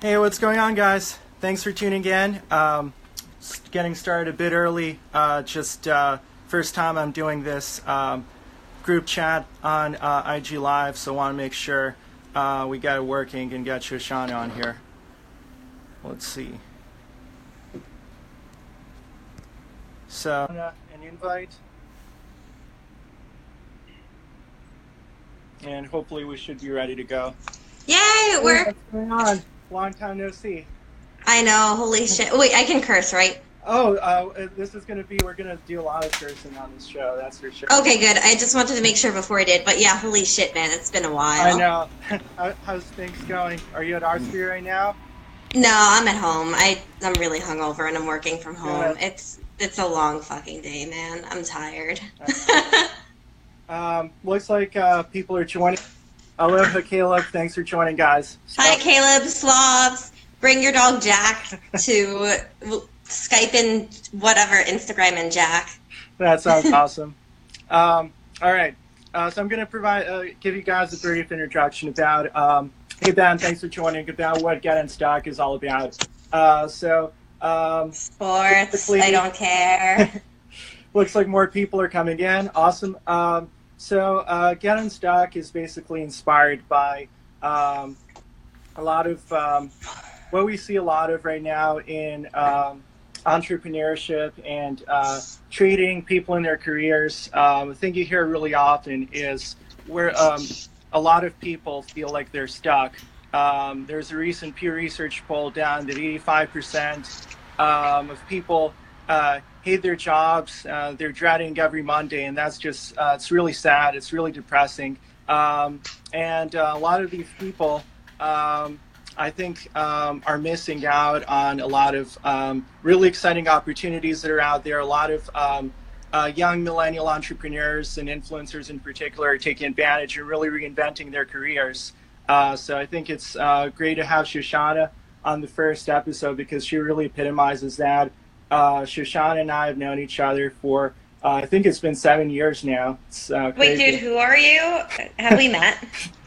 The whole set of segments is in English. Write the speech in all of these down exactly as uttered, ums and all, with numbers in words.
Hey, what's going on, guys? Thanks for tuning in. Um, getting started a bit early. Uh, just uh, first time I'm doing this um, group chat on uh, I G Live, so want to make sure uh, we get it working and get Shoshana on here. Let's see. So, an invite. And hopefully we should be ready to go. Yay, we're... What's going on? Long time no see. I know, holy shit. Wait, I can curse, right? Oh, uh, this is going to be, we're going to do a lot of cursing on this show, that's for sure. Okay, good. I just wanted to make sure before I did. But yeah, holy shit, man, it's been a while. I know. How, how's things going? Are you at R S P right now? No, I'm at home. I, I'm really hungover and I'm working from home. Good. It's it's a long fucking day, man. I'm tired. um, looks like uh, people are joining. Aloha, Caleb. Thanks for joining, guys. So, Hi, Caleb. Slavs. Bring your dog Jack to Skype and whatever, Instagram and Jack. that sounds awesome. Um, all right. Uh, so I'm going to provide, uh, give you guys a brief introduction about, um, hey, Ben, thanks for joining, about what Get Unstuck is all about. Uh, so, um, Sports. I don't care. looks like more people are coming in. Awesome. Um, So uh, Get Unstuck is basically inspired by um, a lot of um, what we see a lot of right now in um, entrepreneurship and uh, treating people in their careers. Um, the thing you hear really often is where um, a lot of people feel like they're stuck. Um, there's a recent Pew Research poll down that eighty-five percent um, of people uh, hate their jobs. Uh, they're dreading every Monday, and that's just, uh, it's really sad. It's really depressing. Um, and uh, a lot of these people, um, I think, um, are missing out on a lot of um, really exciting opportunities that are out there. A lot of um, uh, young millennial entrepreneurs and influencers in particular are taking advantage and really reinventing their careers. Uh, so I think it's uh, great to have Shoshana on the first episode because she really epitomizes that. Uh, Shoshana and I have known each other for, uh, I think it's been seven years now. It's, uh, Wait, dude, who are you? Have we met?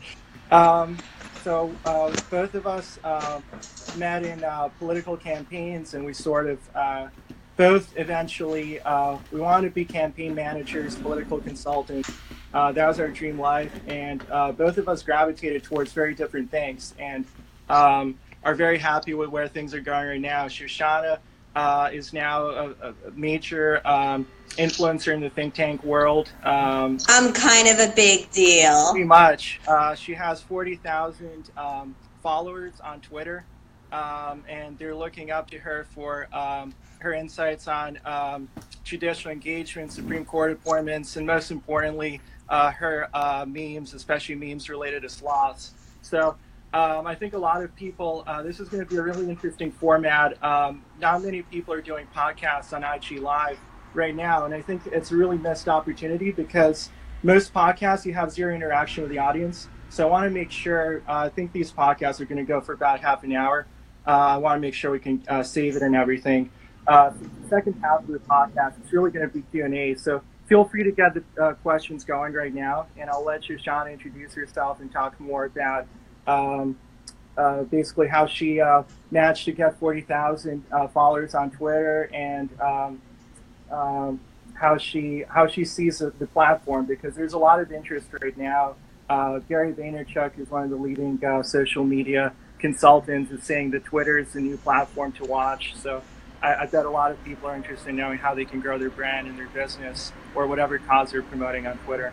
um, so uh, both of us uh, met in uh, political campaigns, and we sort of uh, both eventually, uh, we wanted to be campaign managers, political consultants. Uh, that was our dream life, and uh, both of us gravitated towards very different things and um, are very happy with where things are going right now. Shoshana Uh, is now a, a major um, influencer in the think tank world. Um, I'm kind of a big deal. Pretty much. Uh, she has forty thousand um, followers on Twitter, um, and they're looking up to her for um, her insights on um, judicial engagement, Supreme Court appointments, and most importantly, uh, her uh, memes, especially memes related to sloths. So Um, I think a lot of people, uh, this is going to be a really interesting format. Um, not many people are doing podcasts on I G Live right now, and I think it's a really missed opportunity because most podcasts, you have zero interaction with the audience. So I want to make sure, uh, I think these podcasts are going to go for about half an hour. Uh, I want to make sure we can uh, save it and everything. Uh, the second half of the podcast, it's really going to be Q and A. So feel free to get the uh, questions going right now, and I'll let Shoshana introduce herself and talk more about Um, uh, basically how she uh, managed to get forty thousand uh, followers on Twitter, and um, um, how she how she sees the, the platform, because there's a lot of interest right now. Uh, Gary Vaynerchuk is one of the leading uh, social media consultants, is saying that Twitter is the new platform to watch. So I, I bet a lot of people are interested in knowing how they can grow their brand and their business or whatever cause they're promoting on Twitter.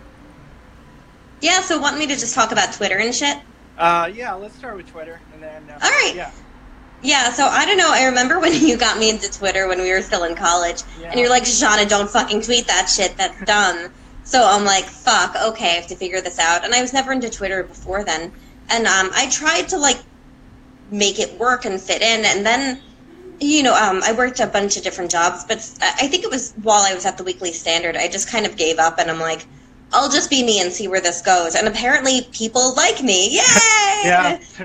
Yeah, so want me to just talk about Twitter and shit? Uh, yeah, let's start with Twitter, and then... Uh, All right. Yeah. Yeah, so I don't know. I remember when you got me into Twitter when we were still in college, Yeah. and you're like, Shoshana, don't fucking tweet that shit. That's dumb. So I'm like, fuck, okay, I have to figure this out. And I was never into Twitter before then. And um, I tried to, like, make it work and fit in. And then, you know, um, I worked a bunch of different jobs. But I think it was while I was at the Weekly Standard, I just kind of gave up. And I'm like, I'll just be me and see where this goes. And apparently people like me. Yay! Yeah.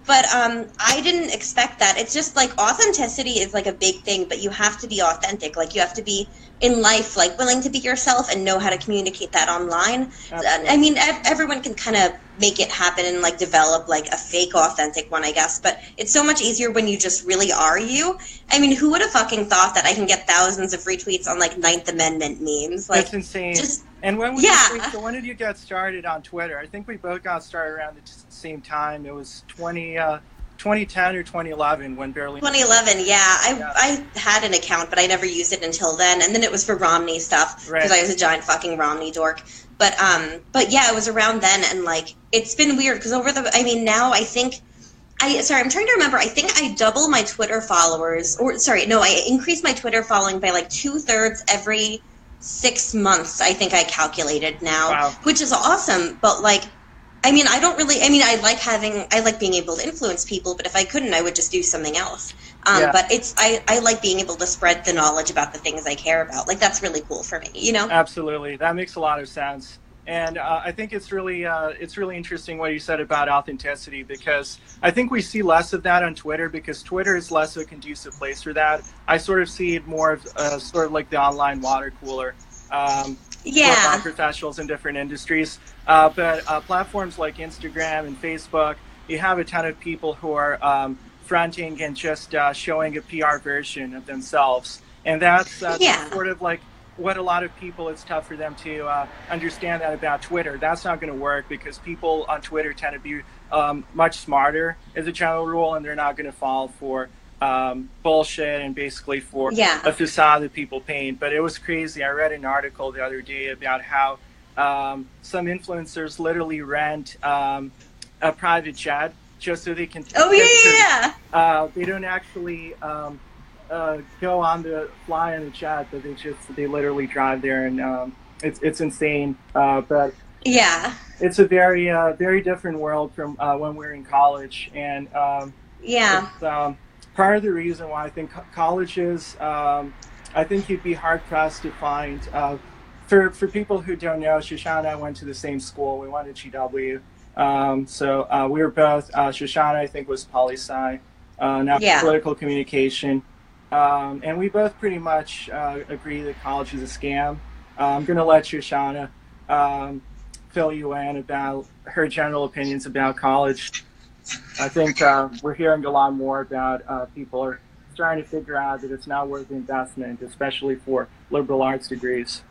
But um, I didn't expect that. It's just like authenticity is like a big thing, but you have to be authentic. Like you have to be in life, like willing to be yourself and know how to communicate that online. Absolutely. I mean, ev- everyone can kind of make it happen and like develop like a fake authentic one, I guess. But it's so much easier when you just really are you. I mean, who would have fucking thought that I can get thousands of retweets on like Ninth Amendment memes? Like, That's insane. Just, and when was yeah. you, so when did you get started on Twitter? I think we both got started around the same time. It was twenty, uh, twenty ten or twenty eleven when barely. twenty eleven, yeah. I Yeah. I had an account, but I never used it until then. And then it was for Romney stuff because Right. I was a giant fucking Romney dork. But um, but yeah, it was around then, and like it's been weird because over the, I mean, now I think. I, sorry, I'm trying to remember. I think I double my Twitter followers, or sorry, no, I increased my Twitter following by like two thirds every six months. I think I calculated now, Wow. which is awesome. But like, I mean, I don't really. I mean, I like having, I like being able to influence people. But if I couldn't, I would just do something else. Um, Yeah. But it's, I, I like being able to spread the knowledge about the things I care about. Like that's really cool for me, you know. Absolutely, that makes a lot of sense. And uh, I think it's really uh, it's really interesting what you said about authenticity, because I think we see less of that on Twitter because Twitter is less of a conducive place for that. I sort of see it more of uh, sort of like the online water cooler um, Yeah. for professionals in different industries. Uh, but uh, platforms like Instagram and Facebook, you have a ton of people who are um, fronting and just uh, showing a P R version of themselves, and that's uh, Yeah. sort of like what a lot of people, it's tough for them to uh, understand that about Twitter. That's not going to work because people on Twitter tend to be um, much smarter as a general rule, and they're not going to fall for um, bullshit and basically for Yeah. a facade that people paint. But it was crazy. I read an article the other day about how um, some influencers literally rent um, a private jet just so they can. Oh yeah, yeah, yeah. Uh, they don't actually um, uh, go on the fly on the jet, but they just they literally drive there, and um, it's it's insane. Uh, but Yeah. it's a very uh, very different world from uh, when we were in college, and um, Yeah. it's, um, part of the reason why I think co- colleges. Um, I think you'd be hard pressed to find. Uh, for for people who don't know, Shoshana and I went to the same school. We went to G W. Um, so uh, we were both. Uh, Shoshana, I think, was poli sci, uh, now Yeah. political communication. Um, and we both pretty much uh, agree that college is a scam. Uh, I'm going to let Shoshana um, fill you in about her general opinions about college. I think uh, we're hearing a lot more about uh, people are starting to figure out that it's not worth the investment, especially for liberal arts degrees.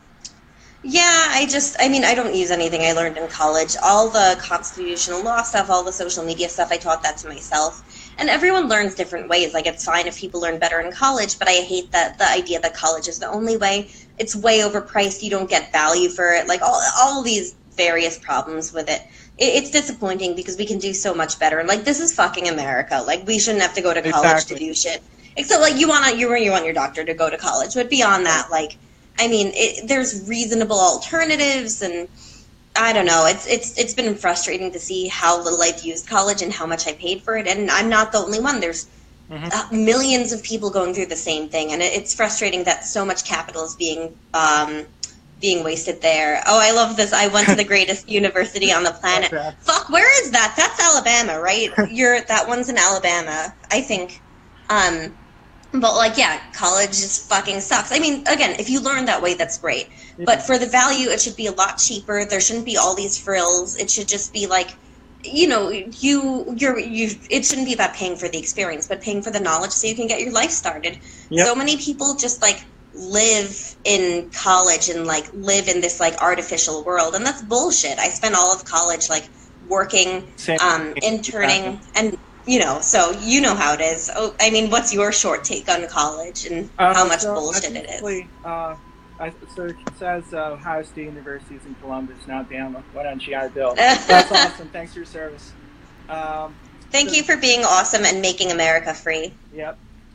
Yeah, I just, I mean, I don't use anything I learned in college. All the constitutional law stuff, all the social media stuff, I taught that to myself. And everyone learns different ways. Like, it's fine if people learn better in college, but I hate that the idea that college is the only way. It's way overpriced. You don't get value for it. Like, all, all these various problems with it. it. It's disappointing because we can do so much better. And, like, this is fucking America. Like, we shouldn't have to go to college Exactly. to do shit. Except, like, you want to, you, you want your doctor to go to college. But beyond that, like, I mean, it, there's reasonable alternatives, and I don't know. It's it's it's been frustrating to see how little I've used college and how much I paid for it. And I'm not the only one. There's Mhm. uh, millions of people going through the same thing, and it, it's frustrating that so much capital is being um, being wasted there. Oh, I love this. I went to the greatest university on the planet. Okay. Fuck, where is that? That's Alabama, right? You're that one's in Alabama, I think. Um, But, like, yeah, college just fucking sucks. I mean, again, if you learn that way, that's great. But for the value, it should be a lot cheaper. There shouldn't be all these frills. It should just be, like, you know, you, you're, you, it shouldn't be about paying for the experience, but paying for the knowledge so you can get your life started. Yep. So many people just, like, live in college and, like, live in this, like, artificial world. And that's bullshit. I spent all of college, like, working, Same. um, interning, and... You know, so you know how it is. Oh, I mean, what's your short take on college and Uh, how much so bullshit it is? basically, Uh, I, so it says uh, Ohio State University is in Columbus, not Bama. What on G I Bill? That's awesome. Thanks for your service. Um, Thank you for being awesome and making America free. Yep.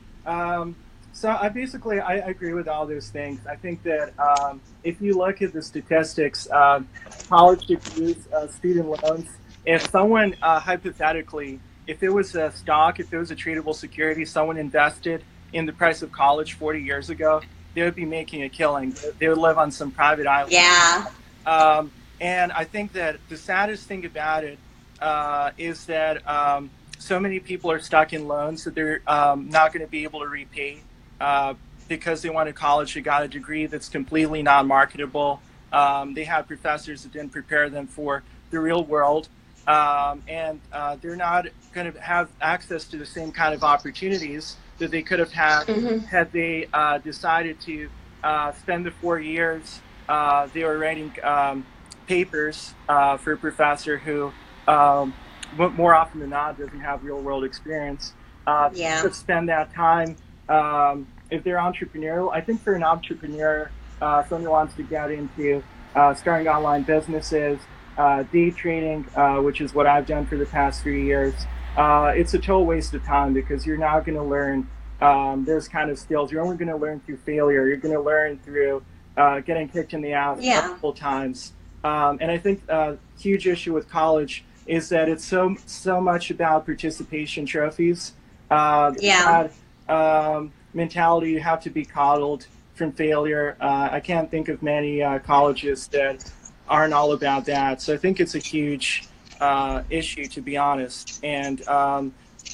Um, so I basically I agree with all those things. I think that um, if you look at the statistics, um, college degrees, uh, student loans, if someone uh, hypothetically, if it was a stock, if it was a tradable security, someone invested in the price of college forty years ago, they would be making a killing. They would live on some private island. Yeah. Um, and I think that the saddest thing about it uh, is that um, so many people are stuck in loans that they're um, not going to be able to repay uh, because they went to college, they got a degree that's completely non-marketable. Um, they had professors that didn't prepare them for the real world, um, and uh, they're not going to have access to the same kind of opportunities that they could have had mm-hmm. had they uh, decided to uh, spend the four years uh, they were writing um, papers uh, for a professor who, um, more often than not, doesn't have real world experience. Uh, yeah. To spend that time, um, if they're entrepreneurial, I think for an entrepreneur, uh, someone who wants to get into uh, starting online businesses, uh, day trading, uh, which is what I've done for the past three years, uh, it's a total waste of time because you're not going to learn um, those kind of skills. You're only going to learn through failure. You're going to learn through uh, getting kicked in the ass yeah. multiple times. Um, and I think a uh, huge issue with college is that it's so so much about participation trophies. Uh, yeah. That, um, mentality, you have to be coddled from failure. Uh, I can't think of many uh, colleges that aren't all about that. So I think it's a huge uh, issue, to be honest. And um,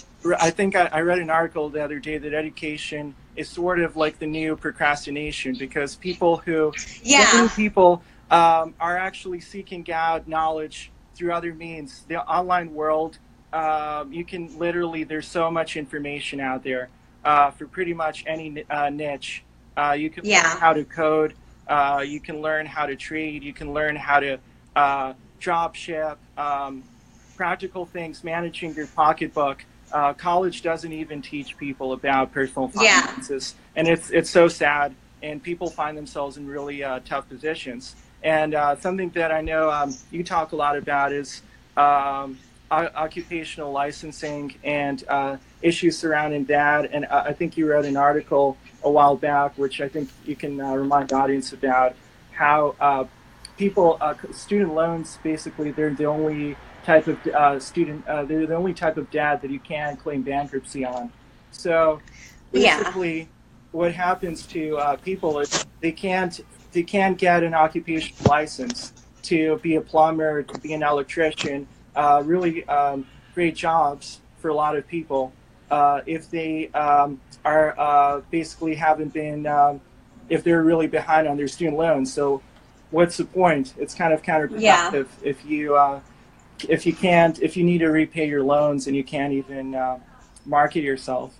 I think I, I read an article the other day that education is sort of like the new procrastination, because people who, yeah. so many people um, are actually seeking out knowledge through other means. The online world, um, you can literally, there's so much information out there uh, for pretty much any uh, niche. Uh, you can yeah. learn how to code, uh, you can learn how to trade, you can learn how to uh, drop ship, um, practical things, managing your pocketbook. Uh, college doesn't even teach people about personal finances, yeah. and it's it's so sad. And people find themselves in really uh, tough positions. And uh, something that I know um, you talk a lot about is um, occupational licensing and uh, issues surrounding that. And I think you wrote an article a while back, which I think you can uh, remind the audience about, how uh, people, uh, student loans, basically, they're the only type of uh, student, uh, they're the only type of debt that you can claim bankruptcy on. So basically, yeah. what happens to uh, people is they can't they can't get an occupational license to be a plumber, to be an electrician, uh, really um, great jobs for a lot of people uh, if they um, are uh, basically haven't been, um, if they're really behind on their student loans. So what's the point? It's kind of counterproductive yeah. if you uh, if you can't, if you need to repay your loans and you can't even uh, market yourself.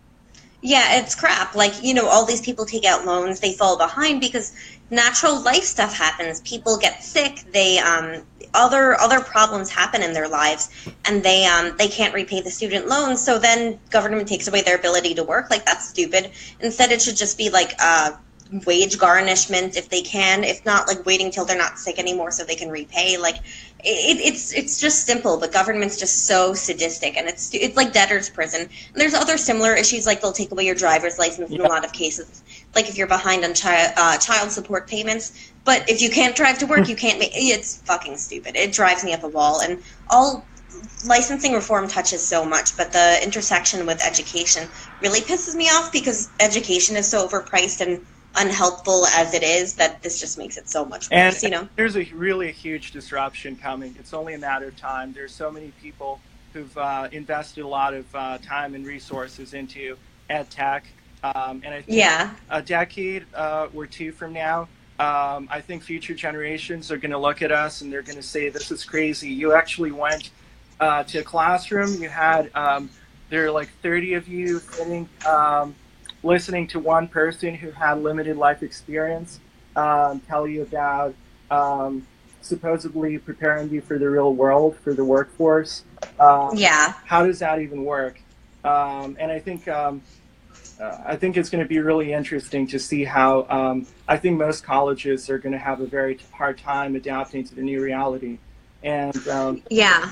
Yeah, it's crap. Like, you know, all these people take out loans, they fall behind because natural life stuff happens. People get sick, they um other other problems happen in their lives, and they um they can't repay the student loans, so then government takes away their ability to work. Like, that's stupid. Instead, it should just be like uh wage garnishment if they can, if not, like waiting till they're not sick anymore so they can repay. Like, it, it's it's just simple, but government's just so sadistic, and it's it's like debtor's prison. And there's other similar issues, like they'll take away your driver's license in yeah. a lot of cases, like if you're behind on child uh, child support payments. But if you can't drive to work, you can't make. It's fucking stupid. It drives me up a wall. And all licensing reform touches so much, but the intersection with education really pisses me off, because education is so overpriced and unhelpful as it is, that this just makes it so much worse, and you know? There's a really a huge disruption coming. It's only a matter of time. There's so many people who've uh, invested a lot of uh, time and resources into ed tech. Um, and I think yeah. a decade uh, or two from now, um, I think future generations are going to look at us and they're going to say, this is crazy. You actually went uh, to a classroom. You had, um, there are like thirty of you sitting, um, listening to one person who had limited life experience um, tell you about um, supposedly preparing you for the real world, for the workforce. Um, yeah. How does that even work? Um, and I think um, uh, I think it's going to be really interesting to see how. Um, I think most colleges are going to have a very hard time adapting to the new reality. And um, yeah,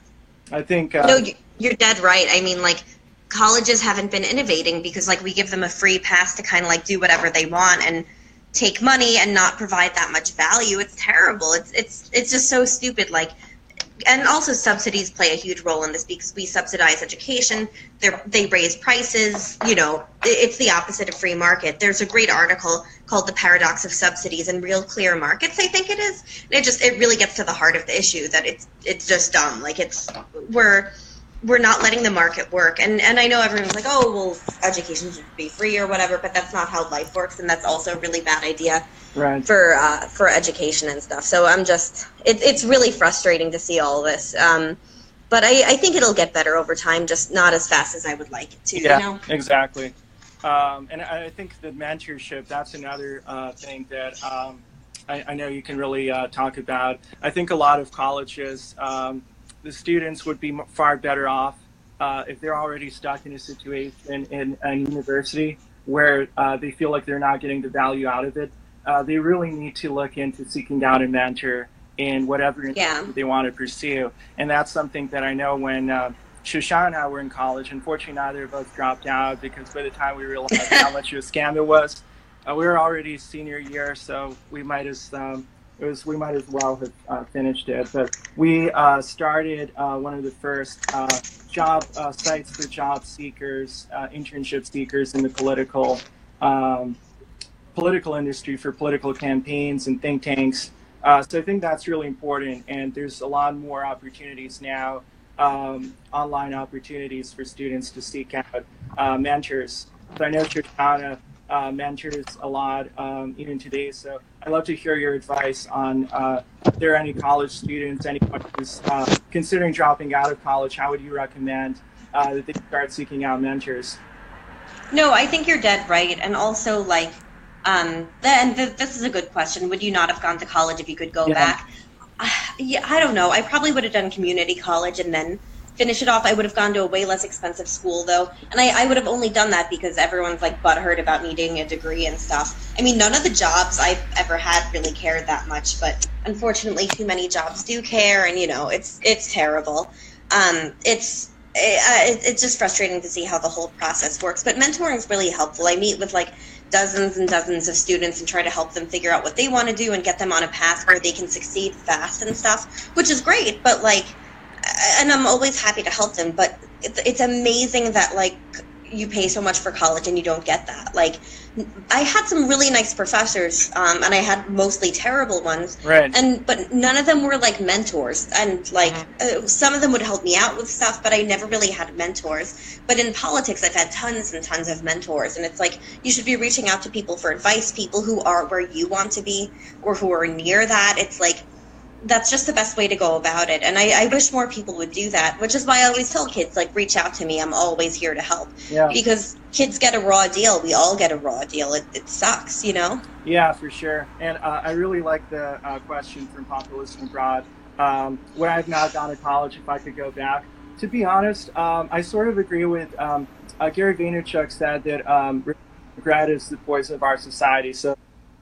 I think uh, no, you're dead right. I mean, like, colleges haven't been innovating because, like, we give them a free pass to kind of like do whatever they want and take money and not provide that much value. It's terrible. It's it's it's just so stupid. Like, and also subsidies play a huge role in this because we subsidize education. They they raise prices. You know, it's the opposite of free market. There's a great article called "The Paradox of Subsidies and Real Clear Markets," I think it is. And it just it really gets to the heart of the issue, that it's it's just dumb. Like, it's we're we're not letting the market work. And and I know everyone's like, oh, well, education should be free or whatever, but that's not how life works, and that's also a really bad idea right. for uh, for education and stuff. So I'm just, it, it's really frustrating to see all this. Um, but I, I think it'll get better over time, just not as fast as I would like it to. Yeah, you know? exactly. Um, and I think the mentorship, that's another uh, thing that um, I, I know you can really uh, talk about. I think a lot of colleges, um, the students would be far better off uh, if they're already stuck in a situation in a university where uh, they feel like they're not getting the value out of it. Uh, they really need to look into seeking out a mentor in whatever yeah. they want to pursue. And that's something that I know when uh, Shoshana and I were in college. Unfortunately, neither of us dropped out because by the time we realized how much of a scam it was, uh, we were already senior year, so we might as um, it was we might as well have uh, finished it. But we uh, started uh, one of the first uh, job uh, sites for job seekers, uh, internship seekers in the political um, political industry for political campaigns and think tanks. Uh, so I think that's really important, and there's a lot more opportunities now, um, online opportunities for students to seek out uh, mentors. So I know Shoshana uh, mentors a lot, um, even today. So I'd love to hear your advice on uh, if there are any college students, anyone who's uh, considering dropping out of college, how would you recommend uh, that they start seeking out mentors? No, I think you're dead right. And also, like, Um, and th- this is a good question. Would you not have gone to college if you could go yeah. back? Uh, yeah, I don't know. I probably would have done community college and then finish it off. I would have gone to a way less expensive school, though. And I, I would have only done that because everyone's, like, butthurt about needing a degree and stuff. I mean, none of the jobs I've ever had really cared that much, but unfortunately too many jobs do care, and, you know, it's it's terrible. Um, it's... It, it's just frustrating to see how the whole process works. But mentoring is really helpful. I meet with, like, dozens and dozens of students and try to help them figure out what they want to do and get them on a path where they can succeed fast and stuff, which is great. But, like, and I'm always happy to help them, but it's, it's amazing that, like, you pay so much for college and you don't get that. Like, I had some really nice professors, um, and I had mostly terrible ones. Right. And but none of them were like mentors. And like uh, some of them would help me out with stuff, but I never really had mentors. But in politics, I've had tons and tons of mentors, and it's like you should be reaching out to people for advice, people who are where you want to be or who are near that. It's like that's just the best way to go about it. And I, I wish more people would do that, which is why I always tell kids, like, reach out to me. I'm always here to help. Yeah. Because kids get a raw deal. We all get a raw deal. It, it sucks, you know? Yeah, for sure. And uh, I really like the uh, question from Populist and Broad. Um, would I have not gone to college if I could go back? To be honest, um, I sort of agree with um, uh, Gary Vaynerchuk said that um, regret is the poison of our society. So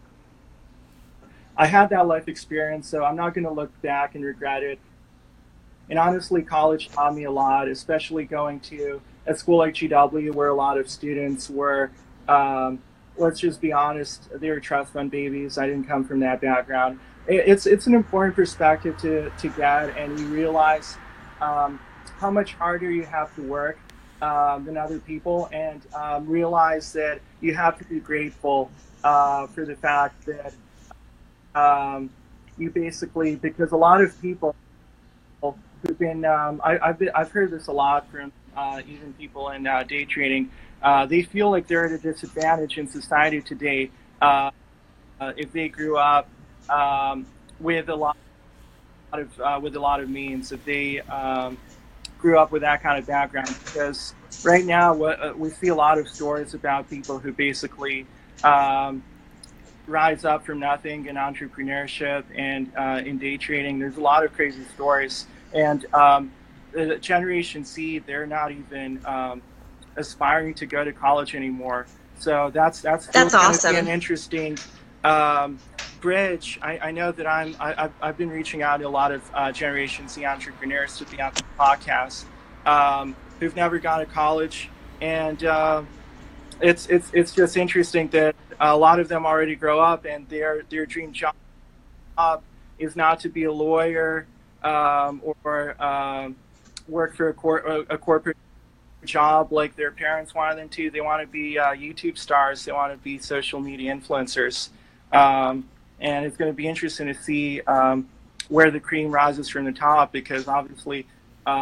I had that life experience, so I'm not going to look back and regret it. And honestly, college taught me a lot, especially going to a school like G W where a lot of students were, um, let's just be honest, they were trust fund babies. I didn't come from that background. It's it's an important perspective to, to get, and you realize um, how much harder you have to work um, than other people, and um, realize that you have to be grateful uh, for the fact that Um, you basically, because a lot of people who've been, um, I, I've been, I've heard this a lot from uh, even people in uh, day trading. Uh, they feel like they're at a disadvantage in society today uh, uh, if they grew up um, with a lot of uh, with a lot of means. If they um, grew up with that kind of background, because right now what, uh, we see a lot of stories about people who basically. Um, rise up from nothing in entrepreneurship and uh, in day trading. There's a lot of crazy stories. And um, the Generation Z, they're not even um, aspiring to go to college anymore. So that's that's, that's going awesome. to be an interesting um, bridge. I, I know that I'm, I, I've, I've been reaching out to a lot of uh, Generation Z entrepreneurs to be on the podcast um, who've never gone to college. And uh, it's, it's, it's just interesting that a lot of them already grow up, and their their dream job is not to be a lawyer um, or um, work for a, cor- a corporate job like their parents wanted them to. They want to be uh, YouTube stars. They want to be social media influencers. Um, and it's going to be interesting to see um, where the cream rises from the top, because obviously um,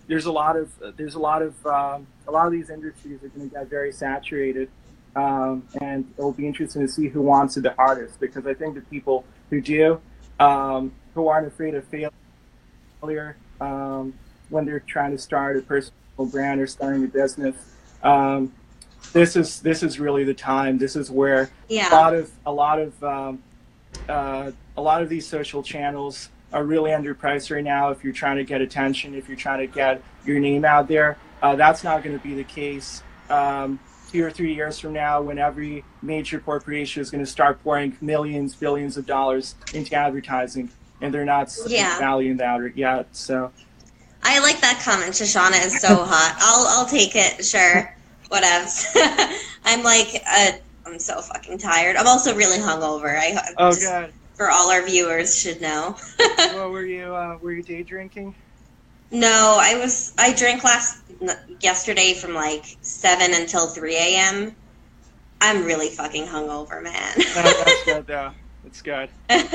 there's a lot of there's a lot of um, a lot of these industries are going to get very saturated, um, and it'll be interesting to see who wants it the hardest. Because I think the people who do, um, who aren't afraid of failure um, when they're trying to start a personal brand or starting a business, um, this is this is really the time. This is where yeah. a lot of a lot of um, uh, a lot of these social channels are really underpriced right now. If you're trying to get attention, if you're trying to get your name out there, uh, that's not going to be the case um, two or three years from now, when every major corporation is going to start pouring millions, billions of dollars into advertising, and they're not yeah. valuing that yet. So, I like that comment. Shoshana is so hot. I'll I'll take it. Sure, whatevs. I'm like, uh, I'm so fucking tired. I'm also really hungover. I oh just, god. For all our viewers should know. Well, were you uh, were you day drinking? No, I was. I drank last yesterday from like seven until three a m. I'm really fucking hungover, man. No, that's good though. It's good.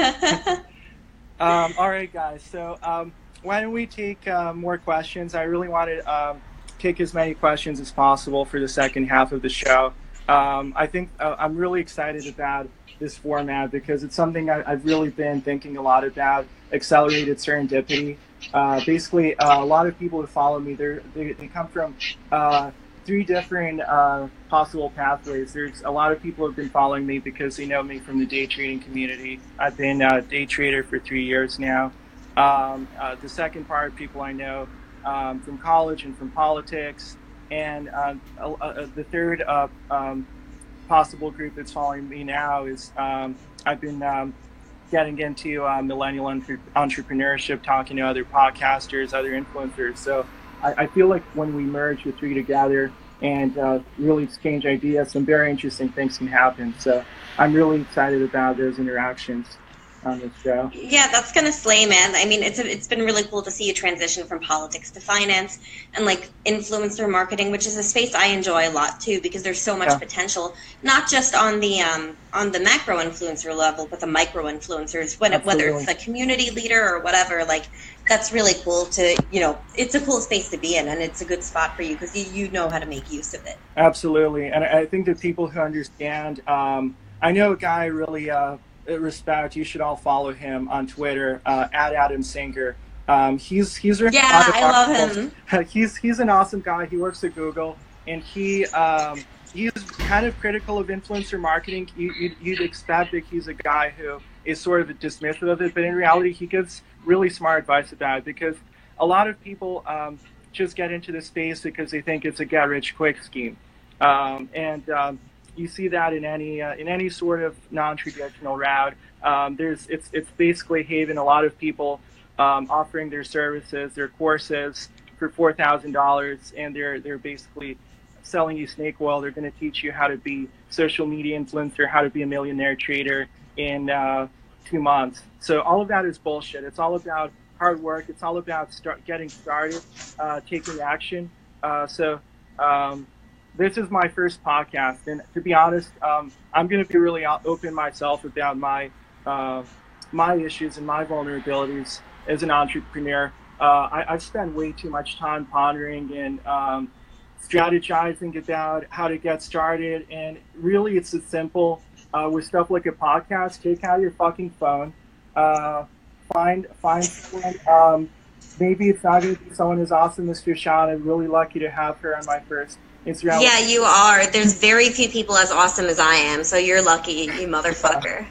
um, all right, guys. So um, why don't we take uh, more questions? I really want to um, take as many questions as possible for the second half of the show. Um, I think uh, I'm really excited about this format because it's something I, I've really been thinking a lot about. Accelerated serendipity. Uh, basically, uh, a lot of people who follow me, they they come from uh, three different uh, possible pathways. There's a lot of people who have been following me because they know me from the day trading community. I've been a day trader for three years now. Um, uh, the second part, people I know um, from college and from politics. And uh, uh, uh, the third uh, um, possible group that's following me now is um, I've been um, getting into uh, millennial entre- entrepreneurship, talking to other podcasters, other influencers. So I, I feel like when we merge the three together and uh, really exchange ideas, some very interesting things can happen. So I'm really excited about those interactions on this show. Yeah, that's gonna slay, man. I mean, it's a, it's been really cool to see you transition from politics to finance and like influencer marketing, which is a space I enjoy a lot too, because there's so much Yeah. potential, not just on the um, on the macro influencer level, but the micro influencers. When it, whether it's a community leader or whatever, like that's really cool to you know. It's a cool space to be in, and it's a good spot for you because you, you know how to make use of it. Absolutely, and I think that people who understand, um, I know a guy really. Uh, respect, you should all follow him on Twitter uh, at Adam Singer. Um, he's he's written yeah, a lot of I love articles. him. He's he's an awesome guy. He works at Google, and he um, he's kind of critical of influencer marketing. You, you'd, you'd expect that he's a guy who is sort of dismissive of it, but in reality, he gives really smart advice about it because a lot of people um, just get into this space because they think it's a get-rich-quick scheme, um, and um, you see that in any uh, in any sort of non-traditional route. Um, there's it's it's basically having a lot of people um, offering their services, their courses for four thousand dollars, and they're they're basically selling you snake oil. They're going to teach you how to be social media influencer, how to be a millionaire trader in uh, two months. So all of that is bullshit. It's all about hard work. It's all about start getting started, uh, taking action. Uh, so. Um, This is my first podcast, and to be honest, um, I'm going to be really open myself about my uh, my issues and my vulnerabilities as an entrepreneur. Uh, I, I've spent way too much time pondering and um, strategizing about how to get started, and really it's as simple uh, with stuff like a podcast. Take out your fucking phone, uh, find find someone. Um, maybe it's not going to be someone as awesome as Shoshana. I'm really lucky to have her on my first Instagram. Yeah, you are. There's very few people as awesome as I am, so you're lucky, you motherfucker.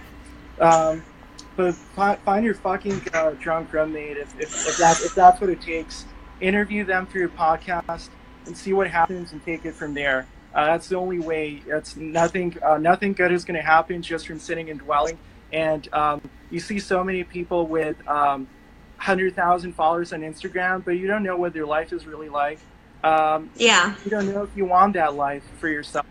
Um, but find, find your fucking uh, drunk roommate if, if, if, that, if that's what it takes. Interview them through your podcast and see what happens and take it from there. Uh, that's the only way. That's nothing. Uh, nothing good is going to happen just from sitting and dwelling. And um, you see so many people with um, one hundred thousand followers on Instagram, but you don't know what their life is really like. Um, yeah. You don't know if you want that life for yourself.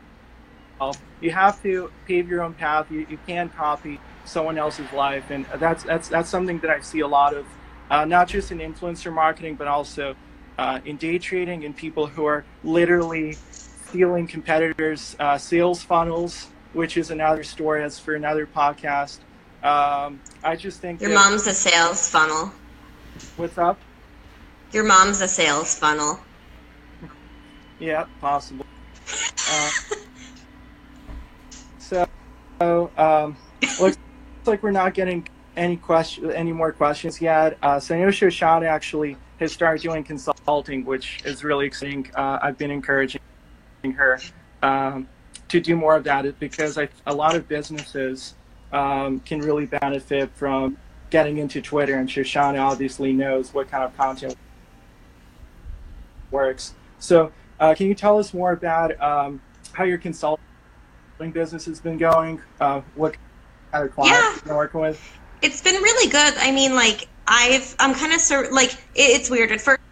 You have to pave your own path. You, you can't copy someone else's life, and that's that's that's something that I see a lot of, uh, not just in influencer marketing, but also uh, in day trading and people who are literally stealing competitors' uh, sales funnels, which is another story. That's for another podcast. Um, I just think your that, mom's a sales funnel. What's up? Your mom's a sales funnel. Yeah, possible. Uh, so, um, looks like we're not getting any question, any more questions yet. Uh, so I know Shoshana actually has started doing consulting, which is really exciting. Uh, I've been encouraging her um, to do more of that because I, a lot of businesses um, can really benefit from getting into Twitter, and Shoshana obviously knows what kind of content works. So uh, can you tell us more about um, how your consulting business has been going? Uh, what kind of clients Yeah. you've been working with? It's been really good. I mean, like, I've, I'm kind of, sur- like, it, it's weird. At first,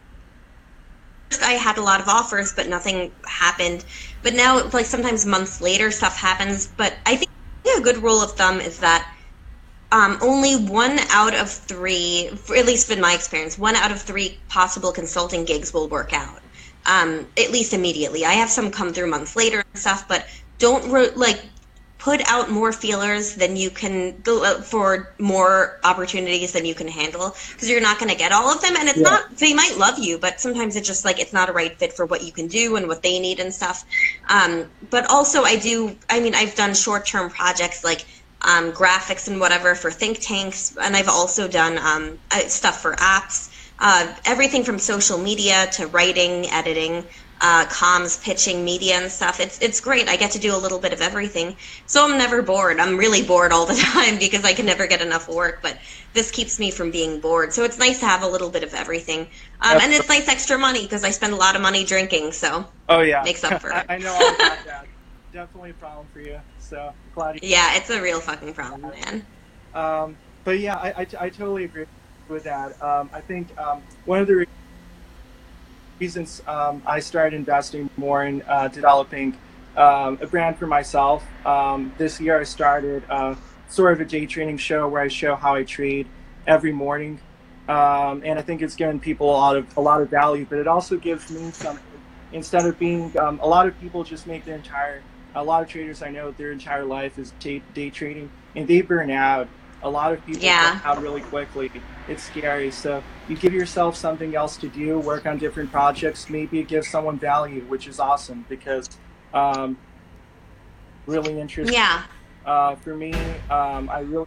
I had a lot of offers, but nothing happened. But now, like, sometimes months later, stuff happens. But I think a good rule of thumb is that um, only one out of three, for, at least in my experience, one out of three possible consulting gigs will work out, um, at least immediately. I have some come through months later and stuff, but don't, re- like, put out more feelers than you can for more opportunities than you can handle, because you're not going to get all of them. And it's Yeah. not, they might love you, but sometimes it's just like, it's not a right fit for what you can do and what they need and stuff. Um, but also I do, I mean, I've done short-term projects like um, graphics and whatever for think tanks. And I've also done um, stuff for apps, uh, everything from social media to writing, editing, Uh, comms, pitching, media and stuff. It's it's great. I get to do a little bit of everything. So I'm never bored. I'm really bored all the time because I can never get enough work, but this keeps me from being bored. So it's nice to have a little bit of everything. Um, and it's nice extra money because I spend a lot of money drinking, so Oh yeah, makes up for it. I, I know all about that. Definitely a problem for you. So glad you. Yeah, it's a real fucking problem, man. Um, but yeah, I, I, I totally agree with that. Um, I think um, one of the re- reasons um, I started investing more in uh, developing um, a brand for myself. Um, this year I started uh, sort of a day trading show where I show how I trade every morning. Um, and I think it's given people a lot of a lot of value, but it also gives me something. Instead of being, um, a lot of people just make their entire, a lot of traders I know their entire life is day, day trading, and they burn out. A lot of people Yeah. burn out really quickly. It's scary. So you give yourself something else to do, work on different projects. Maybe it gives someone value, which is awesome because um, really interesting. Yeah. Uh, for me, um, I really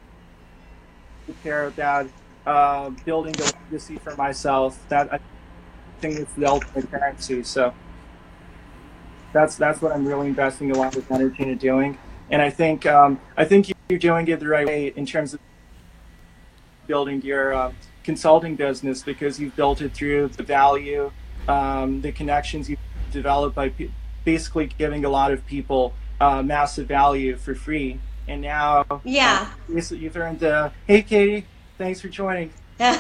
care about uh, building a legacy for myself. That I think is the ultimate currency. So that's that's what I'm really investing a lot of energy into doing. And I think um, I think you're doing it the right way in terms of building your uh, consulting business, because you've built it through the value, um, the connections you've developed by p- basically giving a lot of people uh, massive value for free. And now, Yeah. uh, you've earned the, hey, Katie, thanks for joining. Um,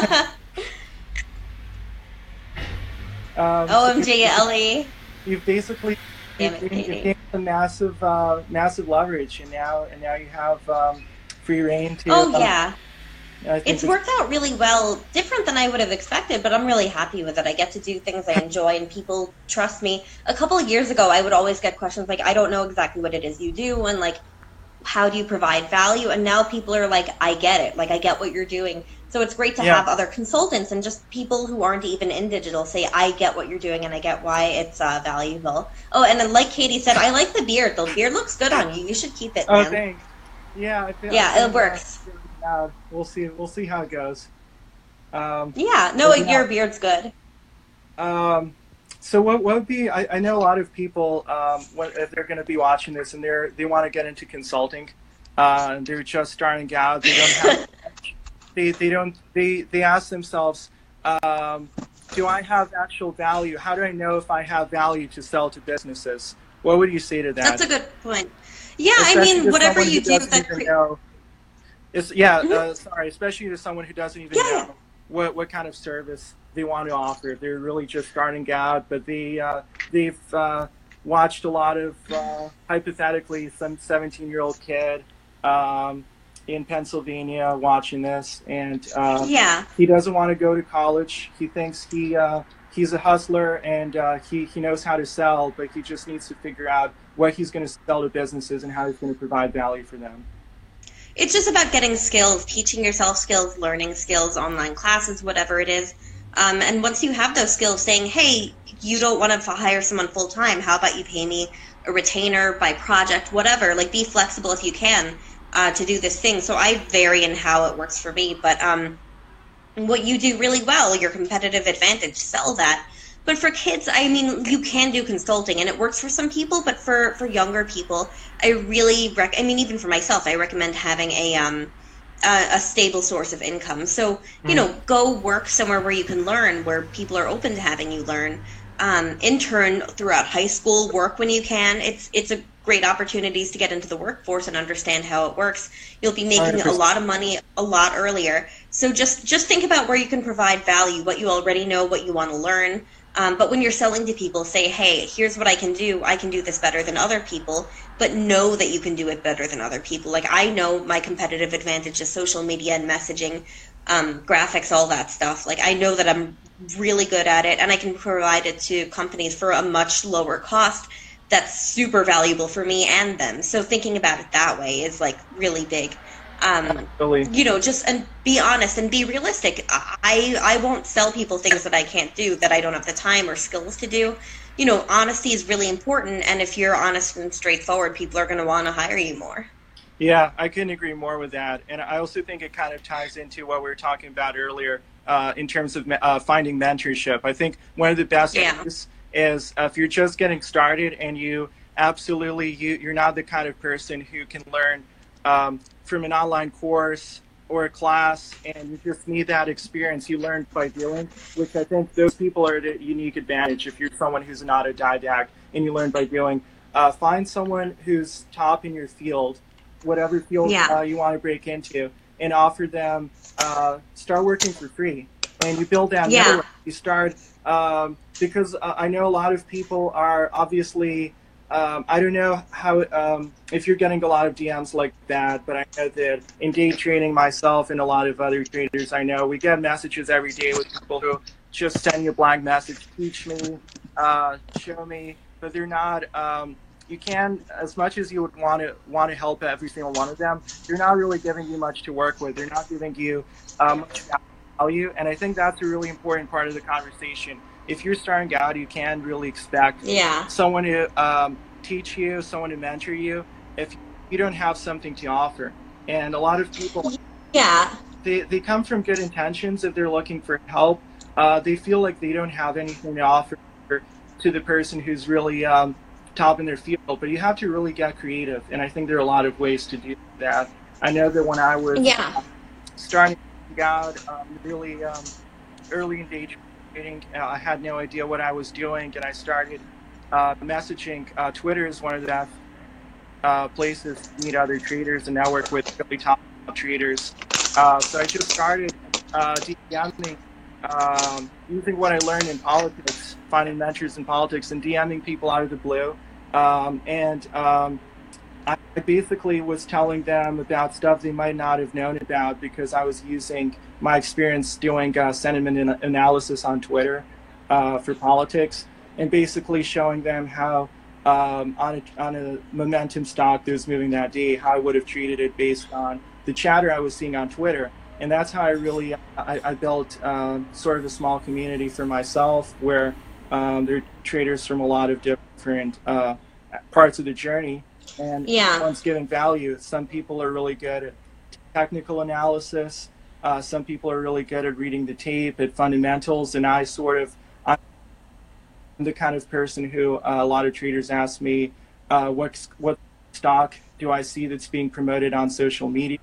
O M G, Ellie. You've basically Damn you've it, gained, you've Katie. gained some massive, uh, massive leverage, and now and now you have um, free reign to. Oh, um, yeah. I think It's worked out really well, different than I would have expected, but I'm really happy with it. I get to do things I enjoy and people trust me. A couple of years ago, I would always get questions like, I don't know exactly what it is you do, and like, how do you provide value? And now people are like, I get it. Like, I get what you're doing. So it's great to Yeah. have other consultants and just people who aren't even in digital say, I get what you're doing and I get why it's uh, valuable. Oh, and then like Katie said, I like the beard. The beard looks good on you. You should keep it, Oh, man. thanks. Yeah, I feel, Yeah, I feel it works. that. Yeah, we'll see. We'll see how it goes. Um, Yeah, no, But yeah. your beard's good. Um, so what, what would be? I, I know a lot of people, um, what, if they're going to be watching this and they're they want to get into consulting, uh, they're just starting out. They don't have. they they don't they they ask themselves, um, do I have actual value? How do I know if I have value to sell to businesses? What would you say to that? That's a good point. Yeah, Especially I mean, to whatever someone you who do doesn't that even cre- know- It's, yeah, Mhm. uh, sorry, especially to someone who doesn't even Yeah. know what, what kind of service they want to offer. They're really just starting out, but they, uh, they've uh, watched a lot of, uh, hypothetically, some seventeen-year-old kid um, in Pennsylvania watching this, and uh, Yeah. he doesn't want to go to college. He thinks he uh, he's a hustler and uh, he, he knows how to sell, but he just needs to figure out what he's going to sell to businesses and how he's going to provide value for them. It's just about getting skills, teaching yourself skills, learning skills, online classes, whatever it is. Um, and once you have those skills, saying, hey, you don't want to hire someone full time, how about you pay me a retainer by project, whatever, like be flexible if you can uh, to do this thing. So I vary in how it works for me, but um, what you do really well, your competitive advantage, sell that. But for kids, I mean, you can do consulting, and it works for some people. But for, for younger people, I really rec. I mean, even for myself, I recommend having a um, a, a stable source of income. So you Mm. know, go work somewhere where you can learn, where people are open to having you learn. Um, intern throughout high school, work when you can. It's it's a great opportunities to get into the workforce and understand how it works. You'll be making one hundred a percent. lot of money a lot earlier. So just just think about where you can provide value, what you already know, what you want to learn. Um, but when you're selling to people, say, hey, here's what I can do. I can do this better than other people, but know that you can do it better than other people. Like, I know my competitive advantage is social media and messaging, um, graphics, all that stuff. Like, I know that I'm really good at it, and I can provide it to companies for a much lower cost that's super valuable for me and them. So thinking about it that way is, like, really big. Um, Absolutely. you know, just and be honest and be realistic. I I won't sell people things that I can't do, that I don't have the time or skills to do. You know, honesty is really important, and if you're honest and straightforward, people are going to want to hire you more. Yeah, I couldn't agree more with that. And I also think it kind of ties into what we were talking about earlier uh, in terms of uh, finding mentorship. I think one of the best Yeah. ways is uh, if you're just getting started and you absolutely, you, you're not the kind of person who can learn um, from an online course or a class, and you just need that experience you learned by doing, which I think those people are at a unique advantage. If you're someone who's an autodidact and you learn by doing, uh, find someone who's top in your field, whatever field Yeah. uh, you want to break into, and offer them, uh, start working for free. And you build that Yeah. network. You start, um, because uh, I know a lot of people are obviously, um, I don't know how, um, if you're getting a lot of D Ms like that, but I know that in day trading, myself and a lot of other traders I know, we get messages every day with people who just send you a blank message, teach me, uh, show me, but they're not, um, you can, as much as you would want to want to help every single one of them, they're not really giving you much to work with. They're not giving you uh, much value, and I think that's a really important part of the conversation. If you're starting out, you can really expect Yeah. someone to um, teach you, someone to mentor you, if you don't have something to offer. And a lot of people, Yeah. they, they come from good intentions. If they're looking for help, uh, they feel like they don't have anything to offer to the person who's really um, top in their field. But you have to really get creative, and I think there are a lot of ways to do that. I know that when I was Yeah. uh, starting out um, really um, early in day trading, uh, I had no idea what I was doing, and I started uh, messaging. Uh, Twitter is one of the best uh, places to meet other traders and network with really top traders. Uh, so I just started uh, DMing, um, using what I learned in politics, finding mentors in politics, and DMing people out of the blue. Um, and um, I basically was telling them about stuff they might not have known about, because I was using my experience doing uh, sentiment an- analysis on Twitter uh, for politics, and basically showing them how um, on, a, on a momentum stock that was moving that day, how I would have treated it based on the chatter I was seeing on Twitter. And that's how I really, I, I built um, sort of a small community for myself, where um, there are traders from a lot of different uh, parts of the journey, and Yeah. everyone's giving value. Some people are really good at technical analysis. Uh, some people are really good at reading the tape, at fundamentals. And I sort of, I'm the kind of person who uh, a lot of traders ask me, uh, what, what stock do I see that's being promoted on social media,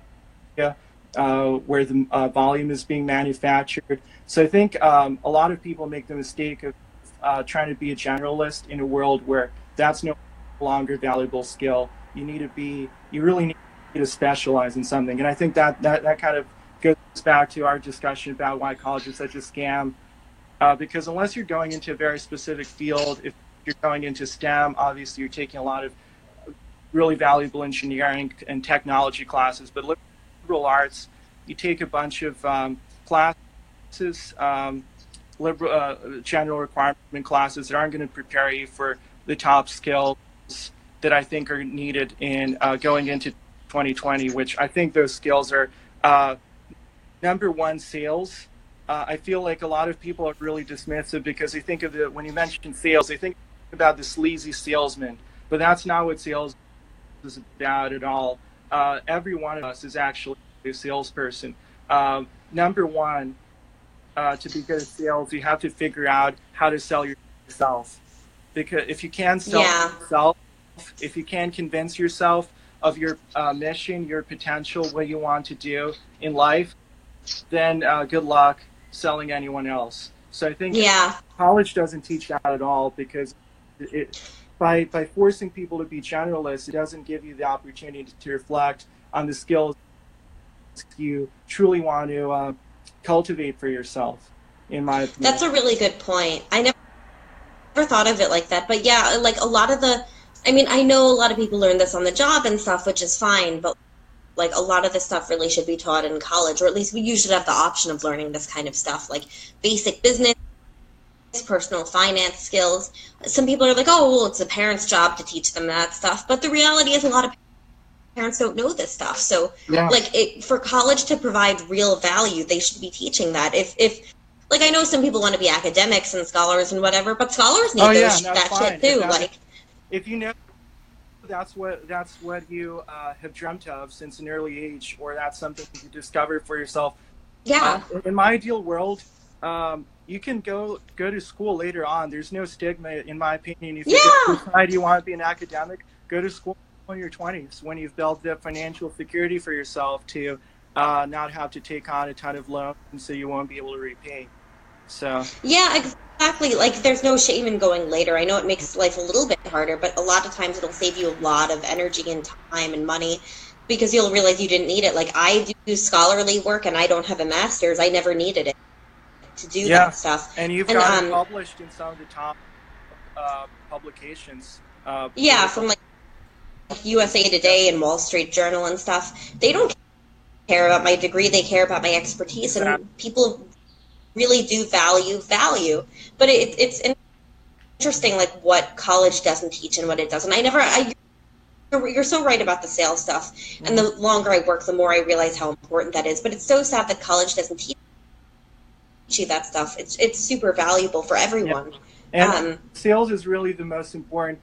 uh, where the uh, volume is being manufactured. So I think um, a lot of people make the mistake of uh, trying to be a generalist in a world where that's no longer valuable skill. You need to be, you really need to specialize in something. And I think that that, that kind of goes back to our discussion about why college is such a scam. Uh, because unless you're going into a very specific field, if you're going into STEM, obviously you're taking a lot of really valuable engineering and technology classes. But liberal arts, you take a bunch of um, classes, um, liberal, uh, general requirement classes that aren't going to prepare you for the top skills that I think are needed in uh, going into twenty twenty, which I think those skills are uh, number one, sales, uh, I feel like a lot of people are really dismissive because they think of it when you mention sales, they think about the sleazy salesman, but that's not what sales is about at all. Uh, every one of us is actually a salesperson. Uh, number one, uh, to be good at sales, you have to figure out how to sell yourself. Because if you can sell Yeah. yourself, if you can convince yourself of your uh, mission, your potential, what you want to do in life, then uh, good luck selling anyone else. So I think Yeah. college doesn't teach that at all because it, by by forcing people to be generalists, it doesn't give you the opportunity to reflect on the skills you truly want to uh, cultivate for yourself. In my opinion, That's a really good point. I never never thought of it like that. But yeah, like a lot of the, I mean, I know a lot of people learn this on the job and stuff, which is fine, but like a lot of this stuff really should be taught in college, or at least you should have the option of learning this kind of stuff, like basic business, personal finance skills. Some people are like, oh, well, it's a parent's job to teach them that stuff. But the reality is a lot of parents don't know this stuff. So yeah. like it, for college to provide real value, they should be teaching that. If, if, like I know some people want to be academics and scholars and whatever, but scholars need oh, those, yeah, no, that fine. shit too. If Like, if you know that's what that's what you uh, have dreamt of since an early age, or that's something you discovered for yourself. yeah, Uh, in my ideal world, um, you can go go to school later on. There's no stigma, in my opinion. If you Yeah. decide you want to be an academic, go to school in your twenties when you've built the financial security for yourself to uh, not have to take on a ton of loans, so you won't be able to repay. So yeah, exactly. Like, there's no shame in going later. I know it makes life a little bit harder, but a lot of times it'll save you a lot of energy and time and money because you'll realize you didn't need it. Like, I do scholarly work and I don't have a master's. I never needed it to do yeah, that stuff. and you've And got it um, published in some of the top uh, publications. Uh, yeah, from like U S A Today and Wall Street Journal and stuff. They don't care about my degree. They care about my expertise, and Exactly. people really do value value. But it, it's interesting, like what college doesn't teach and what it doesn't. I never. I, you're, you're so right about the sales stuff. And the longer I work, the more I realize how important that is. But it's so sad that college doesn't teach you that stuff. It's it's super valuable for everyone. And Um, sales is really the most important.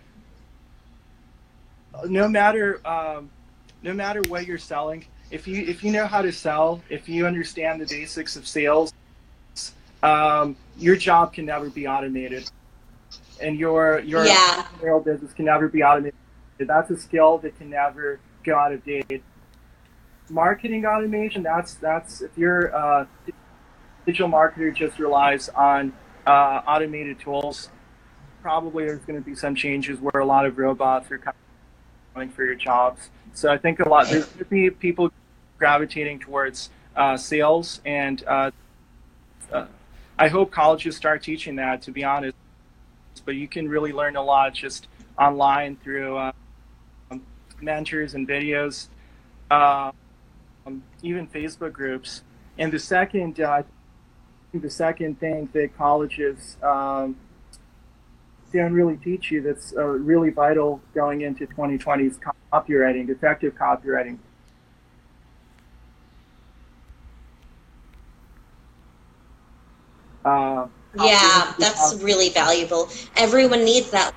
No matter um, no matter what you're selling, if you if you know how to sell, if you understand the basics of sales, um, your job can never be automated, and your your Yeah. entrepreneurial business can never be automated. That's a skill that can never go out of date. Marketing automation, that's that's if you're uh, digital marketer just relies on uh, automated tools, probably there's going to be some changes where a lot of robots are coming for your jobs. So I think a lot there's going to be people gravitating towards uh, sales, and uh, uh, I hope colleges start teaching that, to be honest. But you can really learn a lot just online through uh, mentors and videos, uh, um, even Facebook groups. And the second, uh, the second thing that colleges um, don't really teach you that's uh, really vital going into twenty twenty is copywriting, effective copywriting. Uh, Yeah, that's really valuable. Everyone needs that.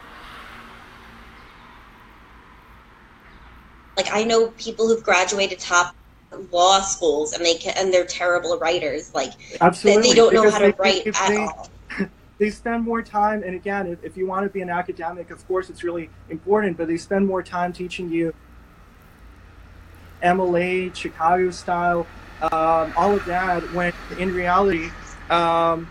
Like, I know people who've graduated top law schools and they can, and they're terrible writers. Like, Absolutely. they, they don't know Because how to they- write they- at they- all. They spend more time, and again, if, if you want to be an academic, of course, it's really important, but they spend more time teaching you M L A, Chicago style, um, all of that, when in reality, um,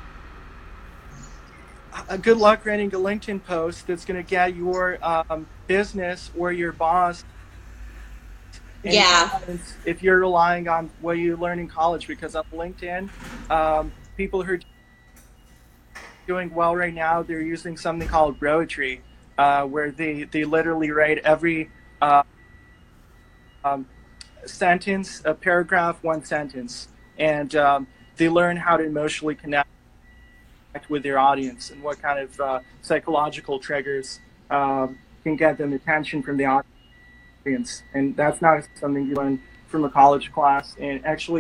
a good luck writing a LinkedIn post that's going to get your um, business or your boss any Yeah. clients if you're relying on what you learn in college. Because on LinkedIn, um, people who are doing well right now, they're using something called Broetry, uh, where they, they literally write every uh, um, sentence, a paragraph, one sentence. And um, they learn how to emotionally connect with their audience and what kind of uh, psychological triggers um, can get them attention from the audience. And that's not something you learn from a college class. And actually,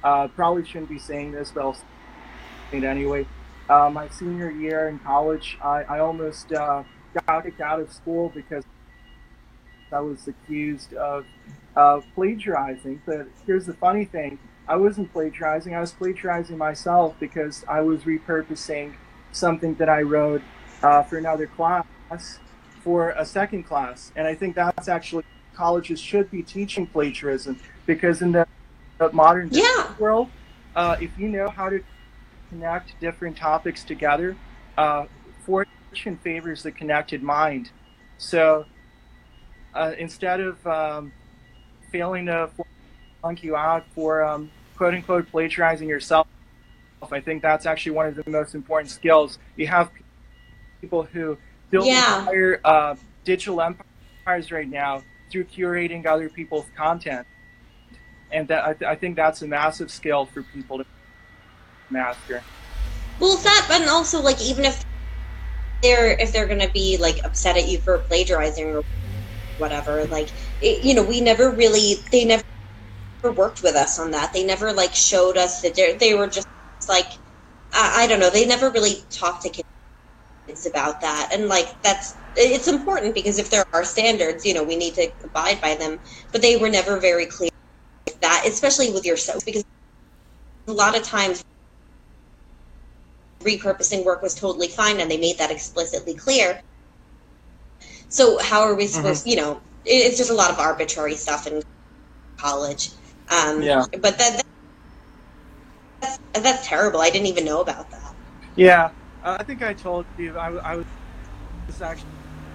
Uh, probably shouldn't be saying this, but I'll say it anyway. Uh, my senior year in college, I, I almost uh, got kicked out of school because I was accused of uh, plagiarizing. But here's the funny thing. I wasn't plagiarizing. I was plagiarizing myself because I was repurposing something that I wrote uh, for another class for a second class. And I think that's actually colleges should be teaching plagiarism, because in the, the modern yeah. world, uh, if you know how to connect different topics together, uh, fortune favors the connected mind. So uh, instead of um, failing to flunk you out for um, quote unquote plagiarizing yourself, I think that's actually one of the most important skills. You have people who build yeah. entire uh, digital empires right now through curating other people's content, and that I, th- I think that's a massive skill for people to master. Well, it's that, and also like even if they're if they're gonna be like upset at you for plagiarizing or whatever, like it, you know, we never really they never worked with us on that. They never like showed us that they were just like I, I don't know. They never really talked to kids about that, and like that's it's important because if there are standards, you know, we need to abide by them. But they were never very clear with that, especially with yourself, because a lot of times repurposing work was totally fine and they made that explicitly clear. So how are we supposed, mm-hmm. you know, it's just a lot of arbitrary stuff in college. Um, yeah. But that, that's, that's terrible. I didn't even know about that. Yeah. Uh, I think I told you, I, I was actually,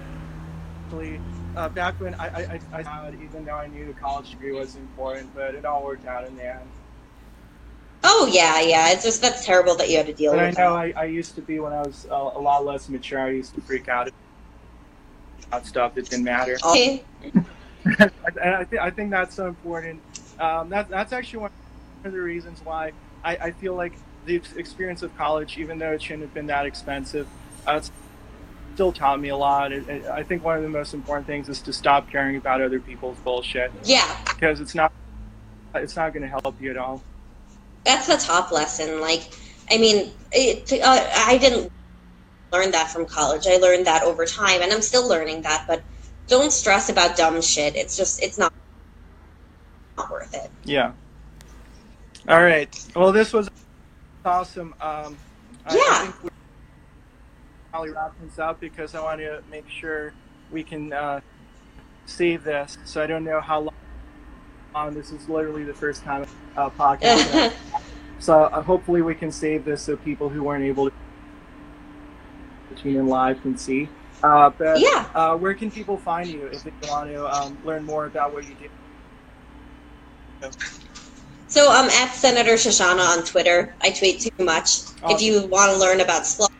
uh, back when I, I, I, I, even though I knew a college degree was important, but it all worked out in the end. Oh, yeah, yeah. It's just, that's terrible that you had to deal but with I know that. I, I used to be, when I was a, a lot less mature, I used to freak out about stuff that didn't matter. Okay. I, I, th- I think that's so important. Um, that, that's actually one of the reasons why I, I feel like the experience of college, even though it shouldn't have been that expensive, uh, it's still taught me a lot. It, it, I think one of the most important things is to stop caring about other people's bullshit. Yeah. Because it's not, it's not going to help you at all. That's the top lesson. Like, I mean, it, uh, I didn't learn that from college. I learned that over time, and I'm still learning that. But don't stress about dumb shit. It's just, it's not, not worth it. Yeah. All right. Well, this was awesome. Um, I, yeah. I think we'll probably wrap this up because I want to make sure we can uh, save this. So I don't know how long. Um, this is literally the first time uh, podcast. So uh, hopefully we can save this so people who weren't able to tune in live can see. Uh, but yeah. uh, where can people find you if they want to um, learn more about what you do? So I'm at Senator Shoshana on Twitter. I tweet too much. Awesome. If you want to learn about sloth,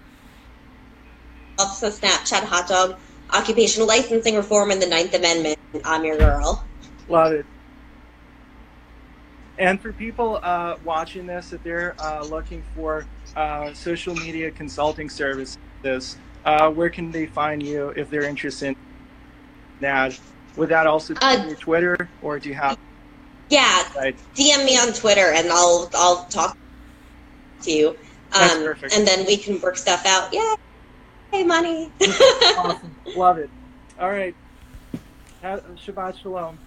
so Snapchat, hot dog, occupational licensing reform, and the Ninth Amendment, I'm your girl. Love it. And for people uh, watching this, if they're uh, looking for uh, social media consulting services, uh, where can they find you if they're interested in that? Would that also be uh, your Twitter, or do you have? Yeah, right. D M me on Twitter, and I'll I'll talk to you. Um, That's perfect. And then we can work stuff out. Yeah, hey, money. Awesome, love it. All right, Shabbat shalom.